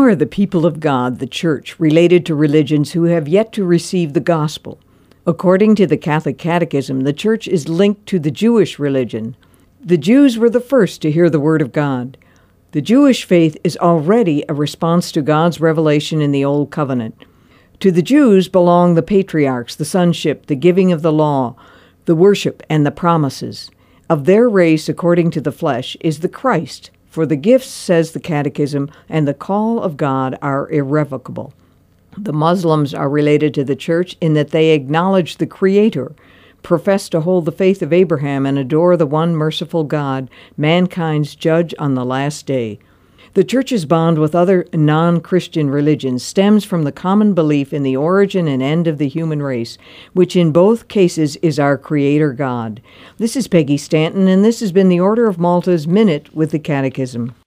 are the people of God, the church, related to religions who have yet to receive the gospel? According to the Catholic Catechism, the church is linked to the Jewish religion. The Jews were the first to hear the word of God. The Jewish faith is already a response to God's revelation in the Old Covenant. To the Jews belong the patriarchs, the sonship, the giving of the law, the worship, and the promises. Of their race, according to the flesh, is the Christ. For the gifts, says the Catechism, and the call of God are irrevocable. The Muslims are related to the church in that they acknowledge the Creator, profess to hold the faith of Abraham, and adore the one merciful God, mankind's judge on the last day. The church's bond with other non-Christian religions stems from the common belief in the origin and end of the human race, which in both cases is our Creator God. This is Peggy Stanton, and this has been the Order of Malta's Minute with the Catechism.